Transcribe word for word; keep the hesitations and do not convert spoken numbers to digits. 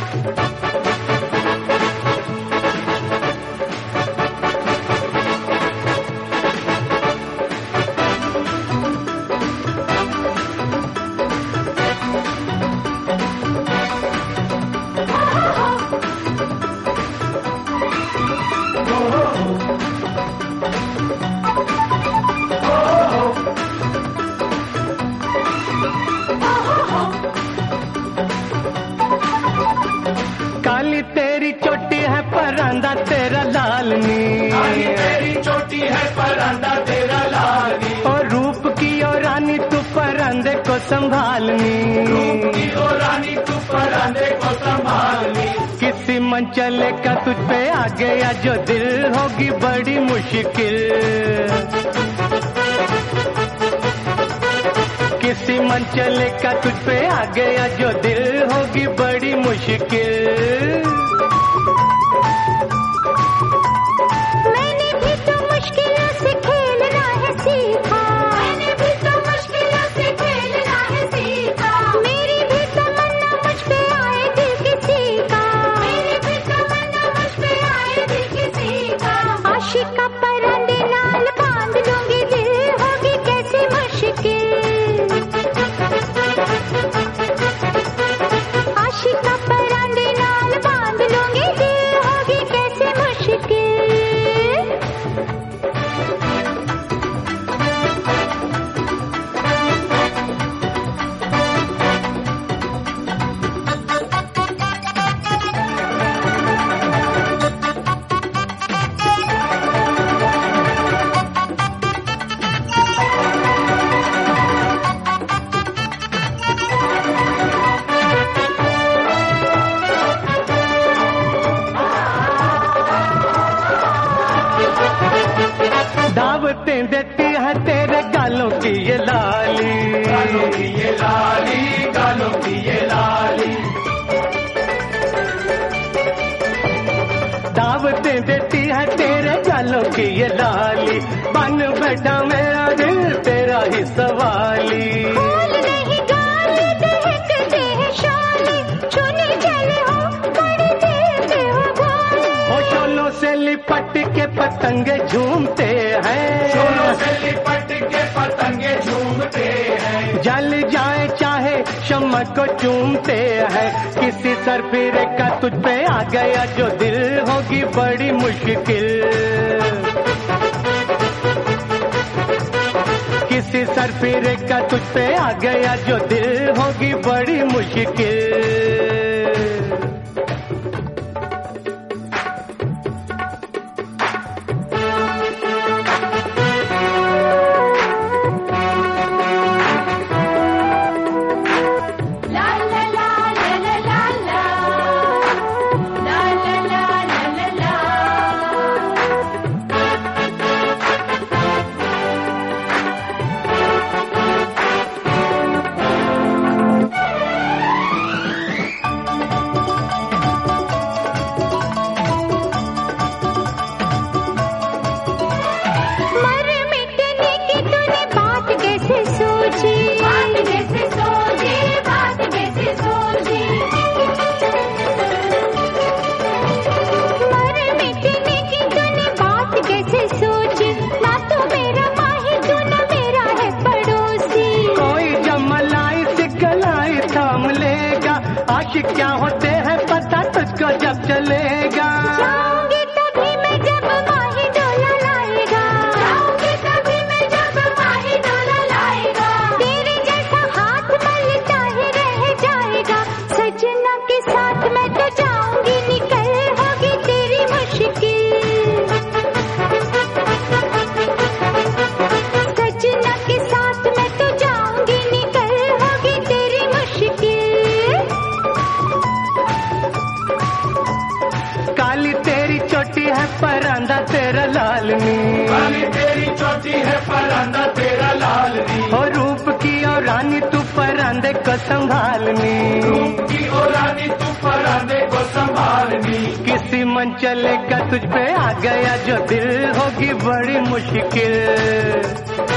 काली तेरी चोटी है परांदा तेरा लाल नी, काली तेरी चोटी है परांदा तेरा लाल नी, और रूप की और रानी तू परांदे को संभालनी, रूप की और रानी तू परांदे को संभालनी। किसी मंचले का तुझ पे आ गया जो दिल होगी बड़ी मुश्किल, किसी मंचले का तुझ पे आ गया जो दिल होगी बड़ी मुश्किल। मैंने भी तो मुश्किलों से खेलना है सीखा, मैंने भी तो मुश्किलों से खेलना है सीखा, मेरी भी तमन्ना मुझ पे आए दिल किसी का, मेरी भी तमन्ना मुझ पे आए दिल किसी का। आशिका परंदे नाल बांध लूंगी दिल होगी कैसी मुश्किल, आशिका परंदे नाल बांध लूंगी दिल होगी कैसी मुश्किल। दावतें देती है तेरे गालों की ये लाली, गालों की ये लाली, गालों की ये लाली, दावतें देती है तेरे गालों की ये लाली, बन बैठा मेरा दिल तेरा ही सवाली। फूल नहीं गाली दहकते हैं शाली, चुने चले हो बड़ी देते हो भोले, ओ शोलों से लिपट के पतंगे झूमते हैं, शोलों से लिपट के पतंगे झूमते हैं, जल जाए चाहे शम्मा को चूमते हैं। किसी सरफिरे का तुझ पे आ गया जो दिल होगी बड़ी मुश्किल, किसी सरफिरे का तुझ पे आ गया जो दिल होगी बड़ी मुश्किल। ला ला ला ला ला ला ला ला ला ला ला ला। मर मिटने की तूने बात कैसे सोची, बात कैसे सोची, बात कैसे सोची। मर मिटने की तूने बात कैसे सोची, ना तू मेरा माही तू ना मेरा है पड़ोसी। कोई जमलाई से गलाई थाम लेगा, आशिक क्या होते हैं पता तुझको जब चलेगा। जाऊंगी तभी मैं जब माही डोला लाएगा, जाऊंगी तभी मैं जब माही डोला लाएगा। तेरे जैसा हाथ मलता ही रह जाएगा, सजना के साथ मैं तो जाऊंगी निकल होगी तेरी मुश्किल, सजना के साथ मैं तो जाऊंगी निकल होगी तेरी मुश्किल। काली तेरी चोटी है परांदा तेरा लाल नी, काली तेरी चोटी है परांदा तेरा लाल नी, और रूप की और रानी तू परांदे को संभालनी, रूप की और रानी तू परांदे को संभालनी। किसी मंचले का तुझ पे आ गया जो दिल होगी बड़ी मुश्किल,